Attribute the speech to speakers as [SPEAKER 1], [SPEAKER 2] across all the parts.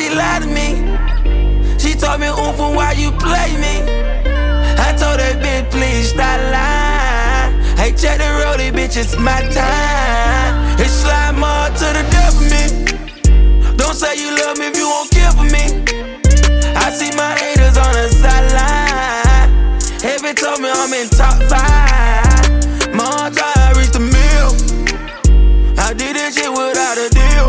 [SPEAKER 1] she lied to me. She told me, for why you play me. I told that bitch, please stop lying. Hey, check the road, bitch, it's my time. It's slide more to the death of me. Don't say you love me if you won't care for me. I see my haters on the sideline. Heavy told me I'm in top 5. My heart tried to reach the mill. I did this shit without a deal.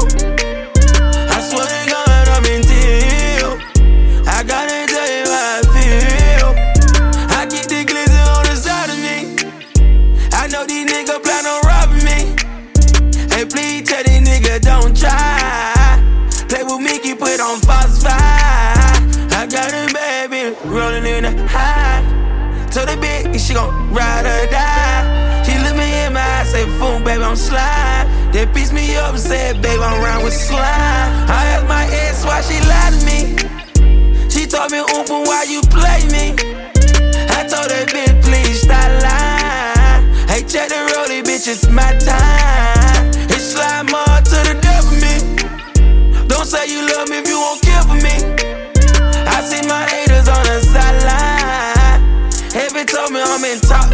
[SPEAKER 1] I swear to God I'm in deal. I gotta tell you how I feel. I keep the glizzy on the side of me. I know these niggas plan on robbing me. Hey, please tell these niggas don't try. Play with me, keep it on Fox 5. I got a baby rolling in the high. Told the bitch she gon' ride or die. She look me in my eyes, say, "Fool, baby, I'm slime." They piece me up and said, "Babe, I'm round with slime." I asked my ex why she lied to me. She told me, for why you play me. I told that bitch, please stop lying. Hey, check the road, bitch, it's my time. It's slide more to the death of me. Don't say you love me if you won't care for me. I see my haters on the sideline. Heavy told me I'm in top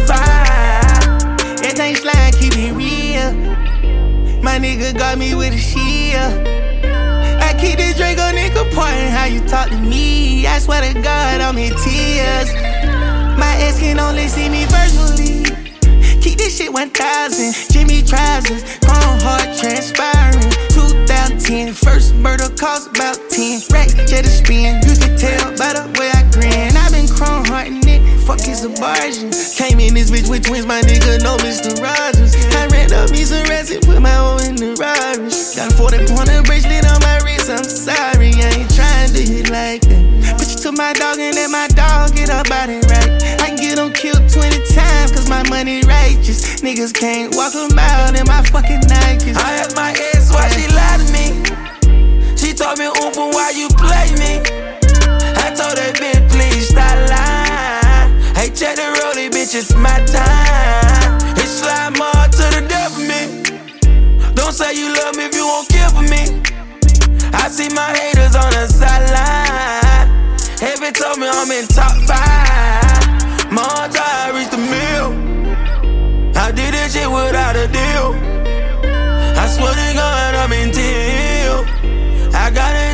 [SPEAKER 1] 5.
[SPEAKER 2] Everything slide, keep it real. My nigga got me with a shield. I keep this Draco nigga pointing how you talk to me. I swear to God, I'm in tears. My ex can only see me virtually. Keep this shit 1000. Jimmy trousers, chrome heart transpiring. 2010, first murder cost about 10 racks. Jet a spin, you can tell by the way I grin. I've been chrome hearting it, fuck his abortion. Came in this bitch with twins, my nigga know Mr. Rogers. I ran up me some rats and put my own in the Rogers. Got a 40-pointer bracelet on my wrist, I'm sorry, I ain't trying to hit like that. Put you to my dog and let my dog get up out it right. I can get him killed 20 times, cause my money righteous. Niggas can't walk a mile in my fucking Nikes.
[SPEAKER 1] I asked my ex why she lied to me. She told me, for why you play me. I told that bitch, please stop lying. Hey, check the road, bitch, it's my time. It's slide more to the death of me. Don't say you love me if you won't care for me. I see my haters on the sideline. Heavy told me I'm in top 5. My heart tried to reach the mill. I did this shit without a deal. I swear to God I'm in deal. I got it.